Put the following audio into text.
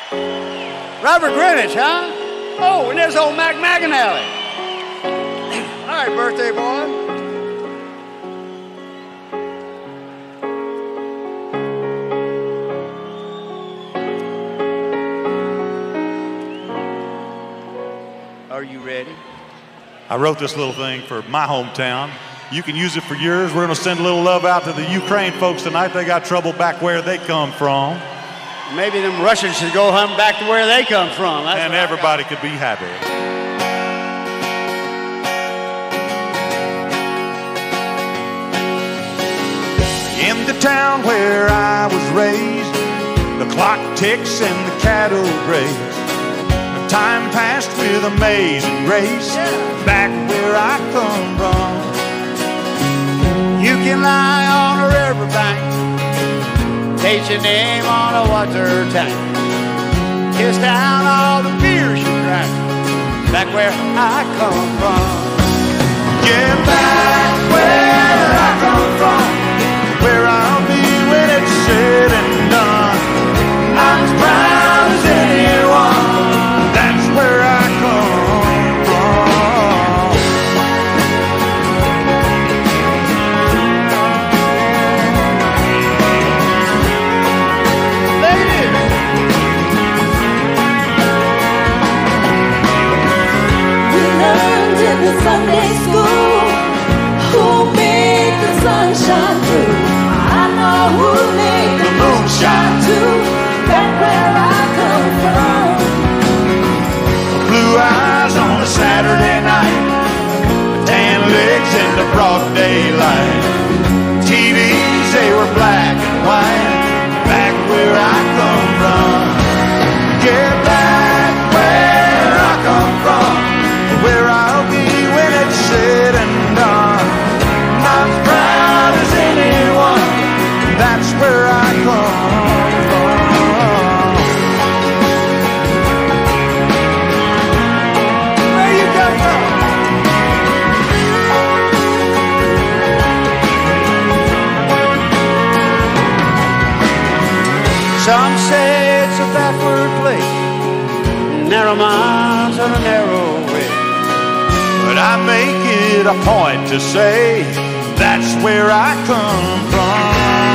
Robert Greenwich, huh? Oh, and there's old Mac McAnally. All right, birthday boy. Are you ready? I wrote this little thing for my hometown. You can use it for yours. We're going to send a little love out to the Ukraine folks tonight. They got trouble back where they come from. Maybe them Russians should go home back to where they come from. That's and everybody could be happy. In the town where I was raised, the clock ticks and the cattle graze. Time passed with amazing grace, back where I come from. You can lie on a riverbank, taste your name on a water tank, kiss down all the beers you drank, back where I come from. Yeah, back where I come from, where I'll be when it's said and done. I'm as proud as anyone. That's where I come from. Ladies! We learned in the Sunday school who made the sunshine through. I know who made the moonshine too. Back where I come from. Blue eyes on a Saturday night, tan legs in the broad daylight. TVs, they were black and white, back where I come from. Yeah, back where I come from, where I'll be when it's said and done. I'm as proud as anyone, that's where I come from. Where you come from? Some say it's a backward place, narrow minds on a narrow way. But I make it a point to say that's where I come from.